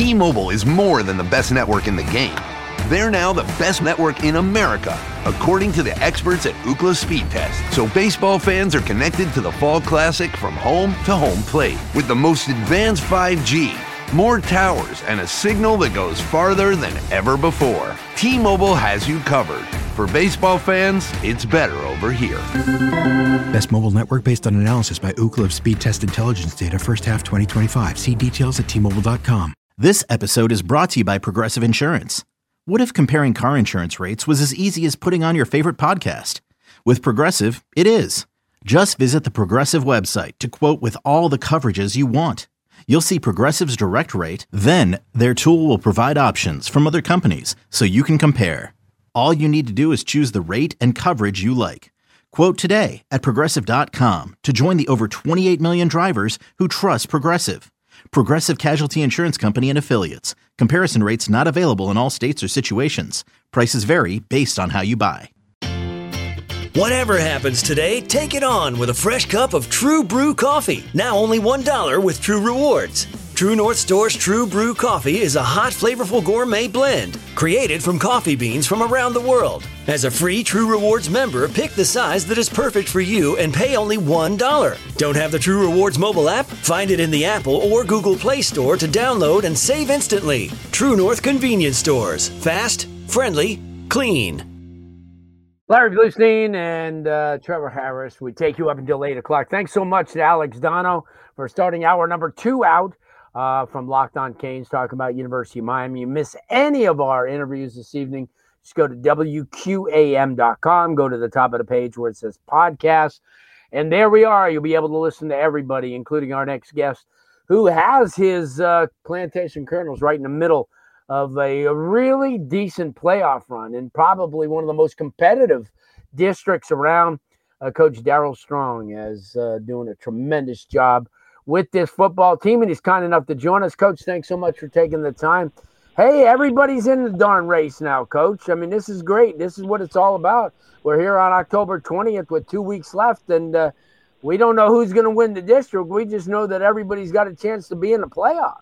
T-Mobile is more than the best network in the game. They're now the best network in America, according to the experts at Ookla Speed Test. So baseball fans are connected to the Fall Classic from home to home plate with the most advanced 5G, more towers, and a signal that goes farther than ever before. T-Mobile has you covered. For baseball fans, it's better over here. Best mobile network based on analysis by Ookla of Speed Test Intelligence data first half 2025. See details at T-Mobile.com. This episode is brought to you by Progressive Insurance. What if comparing car insurance rates was as easy as putting on your favorite podcast? With Progressive, it is. Just visit the Progressive website to quote with all the coverages you want. You'll see Progressive's direct rate, then their tool will provide options from other companies so you can compare. All you need to do is choose the rate and coverage you like. Quote today at Progressive.com to join the over 28 million drivers who trust Progressive. Progressive Casualty Insurance Company and Affiliates. Comparison rates not available in all states or situations. Prices vary based on how you buy. Whatever happens today, take it on with a fresh cup of True Brew coffee. Now only $1 with True Rewards. True North Store's True Brew coffee is a hot, flavorful gourmet blend created from coffee beans from around the world. As a free True Rewards member, pick the size that is perfect for you and pay only $1. Don't have the True Rewards mobile app? Find it in the Apple or Google Play Store to download and save instantly. True North Convenience Stores. Fast, friendly, clean. Larry Bluestein and Trevor Harris. We take you up until 8 o'clock. Thanks so much to Alex Dono for starting hour number 2 out from Locked On Canes, talking about University of Miami. You miss any of our interviews this evening, just go to WQAM.com, go to the top of the page where it says podcast, and there we are. You'll be able to listen to everybody, including our next guest, who has his Plantation Colonels right in the middle of a really decent playoff run and probably one of the most competitive districts around. Coach Darryl Strong is doing a tremendous job with this football team, and he's kind enough to join us. Coach, thanks so much for taking the time. Hey, everybody's in the darn race now, Coach. I mean, this is great. This is what it's all about. We're here on October 20th with 2 weeks left, and we don't know who's going to win the district. We just know that everybody's got a chance to be in the playoffs.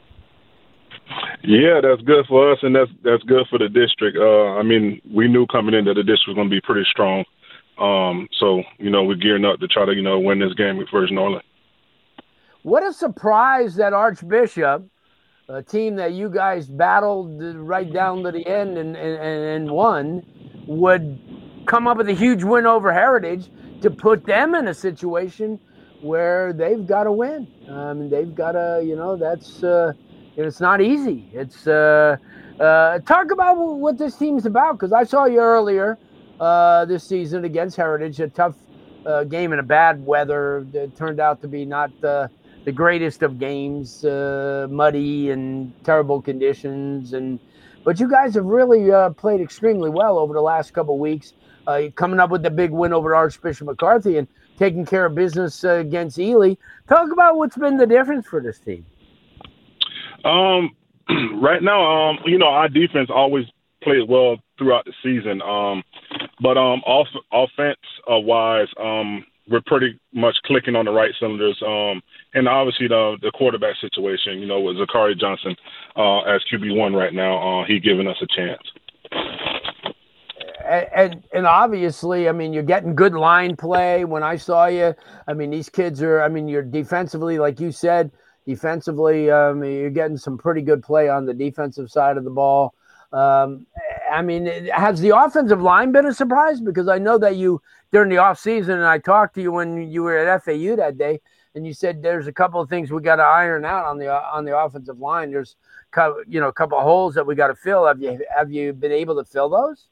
Yeah, that's good for us, and that's good for the district. I mean, we knew coming in that the district was going to be pretty strong. So, we're gearing up to try to, win this game versus Norland. What a surprise that Archbishop, a team that you guys battled right down to the end and won, would come up with a huge win over Heritage to put them in a situation where they've got to win. They've got to, that's it's not easy. It's talk about what this team's about, because I saw you earlier this season against Heritage, a tough game in a bad weather. It turned out to be not the greatest of games, muddy and terrible conditions, but you guys have really played extremely well over the last couple of weeks, coming up with the big win over Archbishop McCarthy and taking care of business against Ely. Talk about what's been the difference for this team. Right now, our defense always played well throughout the season. But offense wise, we're pretty much clicking on the right cylinders. And obviously the quarterback situation, with Zachary Johnson as QB1 right now, he giving us a chance. And obviously, you're getting good line play. When I saw you, these kids are, you're defensively, like you said, you're getting some pretty good play on the defensive side of the ball. Has the offensive line been a surprise? Because I know that you, during the offseason, and I talked to you when you were at FAU that day, and you said there's a couple of things we got to iron out on the offensive line. There's a couple of holes that we got to fill. Have you been able to fill those?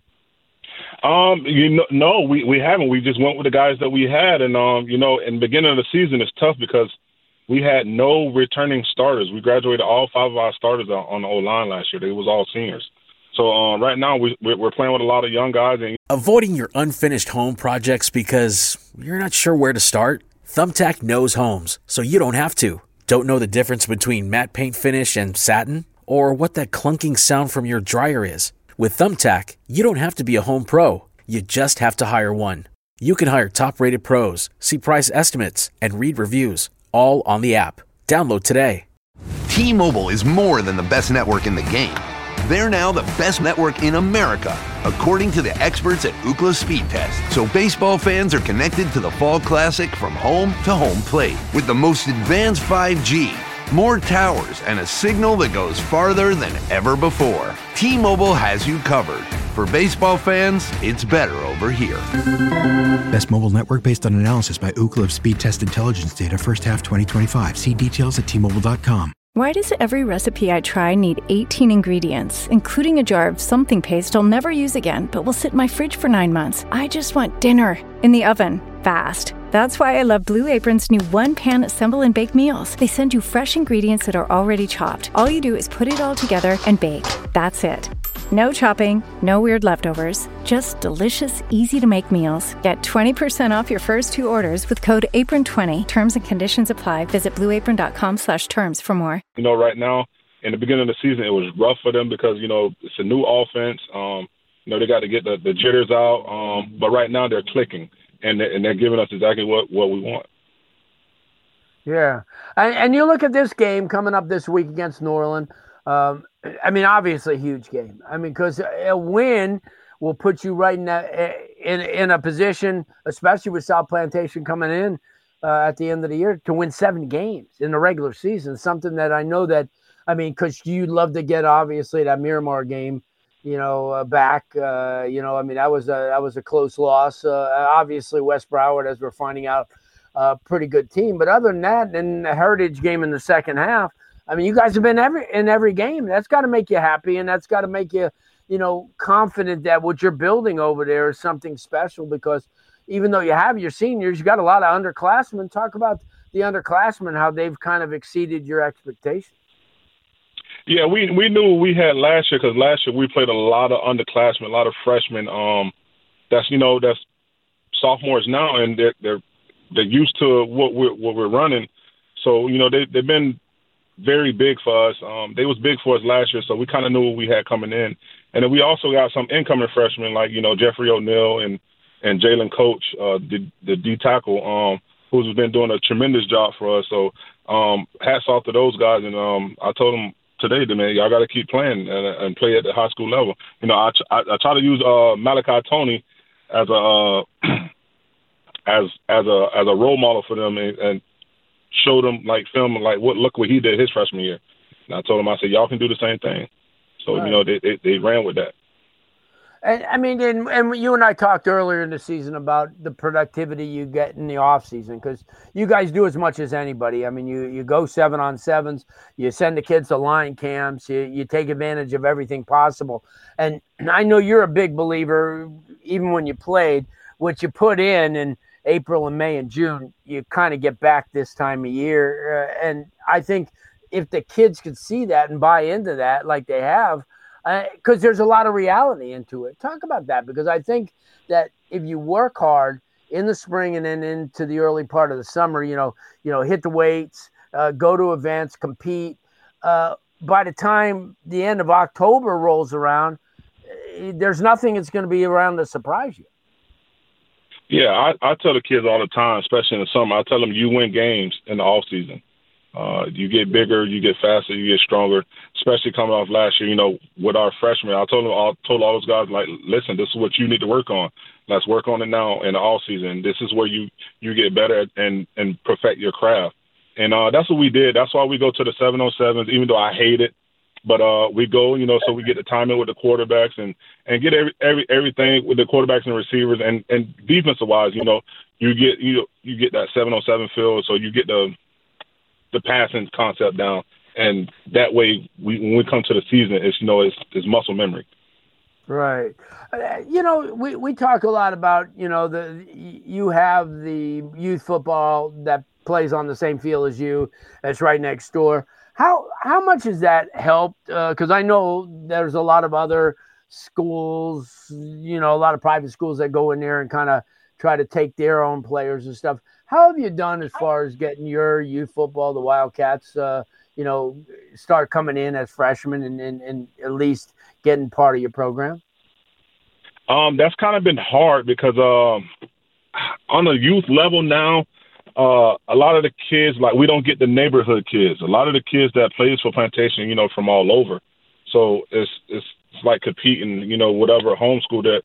No, we haven't. We just went with the guys that we had, and in the beginning of the season, it's tough because we had no returning starters. We graduated all 5 of our starters on the O-line last year. They was all seniors. So right now we're playing with a lot of young guys. Avoiding your unfinished home projects because you're not sure where to start? Thumbtack knows homes, so you don't have to. Don't know the difference between matte paint finish and satin? Or what that clunking sound from your dryer is? With Thumbtack, you don't have to be a home pro. You just have to hire one. You can hire top-rated pros, see price estimates, and read reviews, all on the app. Download today. T-Mobile is more than the best network in the game. They're now the best network in America, according to the experts at Ookla Speed Test. So baseball fans are connected to the Fall Classic from home to home plate with the most advanced 5G, more towers, and a signal that goes farther than ever before. T-Mobile has you covered. For baseball fans, it's better over here. Best mobile network based on analysis by Ookla of Speed Test Intelligence data first half 2025. See details at T-Mobile.com. Why does every recipe I try need 18 ingredients, including a jar of something paste I'll never use again, but will sit in my fridge for 9 months? I just want dinner in the oven, fast. That's why I love Blue Apron's new one-pan assemble and bake meals. They send you fresh ingredients that are already chopped. All you do is put it all together and bake. That's it. No chopping, no weird leftovers, just delicious, easy-to-make meals. Get 20% off your first 2 orders with code APRON20. Terms and conditions apply. Visit blueapron.com/terms for more. Right now, in the beginning of the season, it was rough for them because, it's a new offense. They got to get the jitters out. But right now they're clicking, and they're giving us exactly what we want. Yeah. And you look at this game coming up this week against New Orleans. Obviously a huge game. Because a win will put you right in a position, especially with South Plantation coming in at the end of the year, to win 7 games in the regular season. Something that I know that, because you'd love to get, obviously, that Miramar game, back. That was a close loss. Obviously, West Broward, as we're finding out, pretty good team. But other than that, and the Heritage game in the second half, you guys have been in every game. That's got to make you happy, and that's got to make you, confident that what you're building over there is something special. Because even though you have your seniors, you got a lot of underclassmen. Talk about the underclassmen, how they've kind of exceeded your expectations. Yeah, we knew we had last year because last year we played a lot of underclassmen, a lot of freshmen. That's sophomores now, and they're used to what we're running. So they've been very big for us. They was big for us last year, so we kind of knew what we had coming in. And then we also got some incoming freshmen like, Jeffrey O'Neal and Jalen Coach, the D tackle, who's been doing a tremendous job for us. So hats off to those guys. And I told them today, man, y'all got to keep playing and play at the high school level. I try to use Malachi Tony as a role model for them and show them, film look what he did his freshman year. And I told them, I said, y'all can do the same thing. So, right. They ran with that. And you and I talked earlier in the season about the productivity you get in the off season, because you guys do as much as anybody. You go 7-on-7s, you send the kids to line camps, you take advantage of everything possible. And I know you're a big believer, even when you played, what you put in April and May and June, you kind of get back this time of year. And I think if the kids could see that and buy into that like they have, because there's a lot of reality into it. Talk about that, because I think that if you work hard in the spring and then into the early part of the summer, hit the weights, go to events, compete, by the time the end of October rolls around, there's nothing that's going to be around to surprise you. Yeah, I tell the kids all the time, especially in the summer, I tell them you win games in the off season. You get bigger, you get faster, you get stronger, especially coming off last year, with our freshmen. I told all those guys, listen, this is what you need to work on. Let's work on it now in the off season. This is where you get better and perfect your craft. And that's what we did. That's why we go to the 7-on-7s, even though I hate it. But we go, so we get the timing with the quarterbacks and get everything with the quarterbacks and receivers and defensive wise, you get that 7-on-7 feel, so you get the passing concept down, and that way when we come to the season, it's muscle memory. Right. We talk a lot about you have the youth football that plays on the same field as you, that's right next door. How much has that helped? Because I know there's a lot of other schools, a lot of private schools that go in there and kind of try to take their own players and stuff. How have you done as far as getting your youth football, the Wildcats, start coming in as freshmen and at least getting part of your program? That's kind of been hard because on the youth level now, a lot of the kids, like, we don't get the neighborhood kids. A lot of the kids that plays for Plantation, from all over. So it's like competing, whatever homeschool that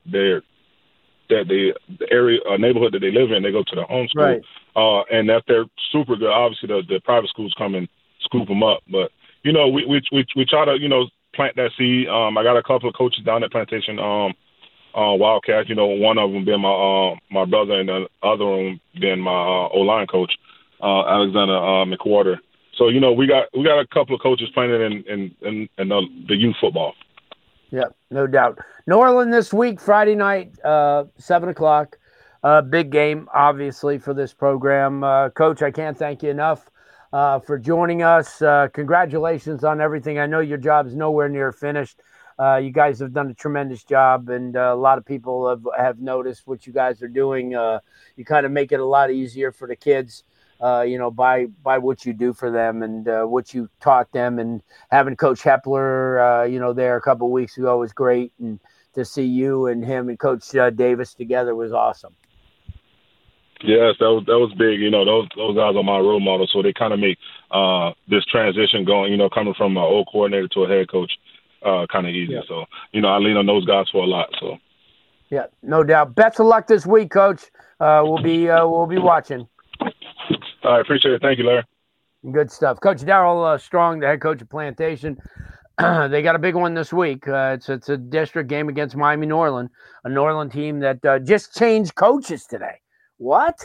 the area neighborhood that they live in, they go to the homeschool. Right. And that they're super good. Obviously, the private schools come and scoop them up. But, we try to, plant that seed. I got a couple of coaches down at Plantation Wildcats, one of them being my brother and the other one being my O-line coach, Alexander McWhorter. So, we got a couple of coaches playing in the youth football. Yeah, no doubt. New Orleans this week, Friday night, 7 o'clock. Big game, obviously, for this program. Coach, I can't thank you enough for joining us. Congratulations on everything. I know your job is nowhere near finished. You guys have done a tremendous job, and a lot of people have noticed what you guys are doing. You kind of make it a lot easier for the kids, by what you do for them and what you taught them. And having Coach Hepler, there a couple of weeks ago was great. And to see you and him and Coach Davis together was awesome. Yes, that was big. Those guys are my role models, so they kind of make this transition going, coming from an old coordinator to a head coach, kind of easy. Yeah. So, I lean on those guys for a lot. So, yeah, no doubt. Best of luck this week, Coach. We'll be watching. All right, appreciate it. Thank you, Larry. Good stuff. Coach Darryl Strong, the head coach of Plantation. They got a big one this week. It's a district game against Miami Norland, a Norland team that just changed coaches today. What?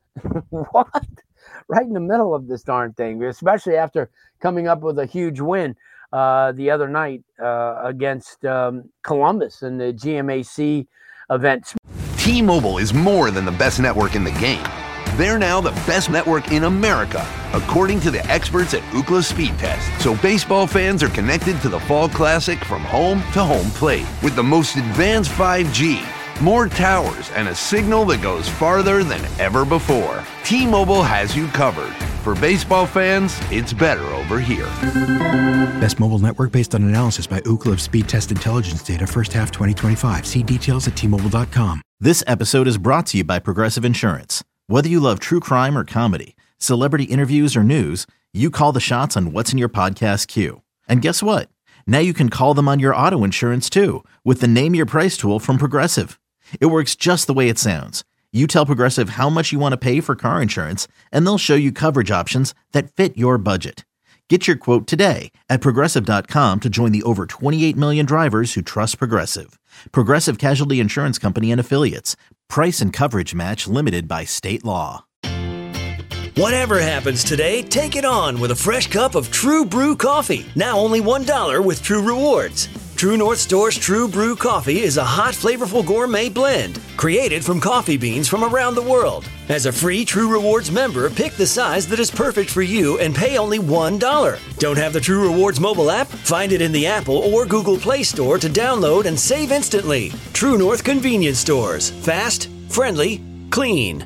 What? Right in the middle of this darn thing, especially after coming up with a huge win the other night against Columbus in the GMAC event. T-Mobile is more than the best network in the game. They're now the best network in America, according to the experts at Ookla Speed Test. So baseball fans are connected to the Fall Classic from home to home plate with the most advanced 5G, more towers, and a signal that goes farther than ever before. T-Mobile has you covered. For baseball fans, it's better over here. Best mobile network based on analysis by Ookla Speed Test Intelligence data first half 2025. See details at T-Mobile.com. This episode is brought to you by Progressive Insurance. Whether you love true crime or comedy, celebrity interviews or news, you call the shots on what's in your podcast queue. And guess what? Now you can call them on your auto insurance too with the Name Your Price tool from Progressive. It works just the way it sounds. You tell Progressive how much you want to pay for car insurance, and they'll show you coverage options that fit your budget. Get your quote today at Progressive.com to join the over 28 million drivers who trust Progressive. Progressive Casualty Insurance Company and Affiliates. Price and coverage match limited by state law. Whatever happens today, take it on with a fresh cup of True Brew coffee. Now only $1 with True Rewards. True North Store's True Brew coffee is a hot, flavorful gourmet blend created from coffee beans from around the world. As a free True Rewards member, pick the size that is perfect for you and pay only $1. Don't have the True Rewards mobile app? Find it in the Apple or Google Play Store to download and save instantly. True North Convenience Stores. Fast, friendly, clean.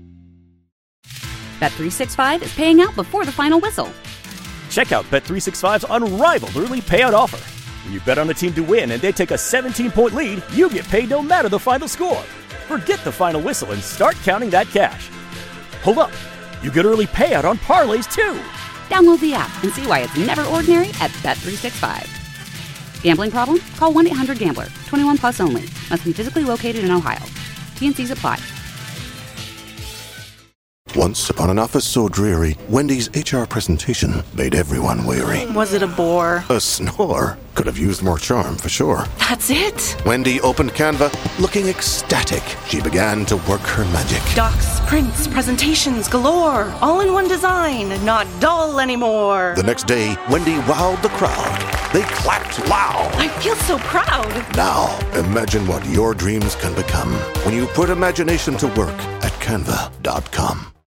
Bet365 is paying out before the final whistle. Check out Bet365's unrivaled early payout offer. When you bet on a team to win and they take a 17-point lead, you get paid no matter the final score. Forget the final whistle and start counting that cash. Hold up. You get early payout on parlays, too. Download the app and see why it's never ordinary at Bet365. Gambling problem? Call 1-800-GAMBLER. 21 plus only. Must be physically located in Ohio. T&Cs apply. Once upon an office so dreary, Wendy's HR presentation made everyone weary. Was it a bore? A snore. Could have used more charm, for sure. That's it? Wendy opened Canva, looking ecstatic. She began to work her magic. Docs, prints, presentations galore. All in one design, not dull anymore. The next day, Wendy wowed the crowd. They clapped loud. I feel so proud. Now, imagine what your dreams can become when you put imagination to work at Canva.com.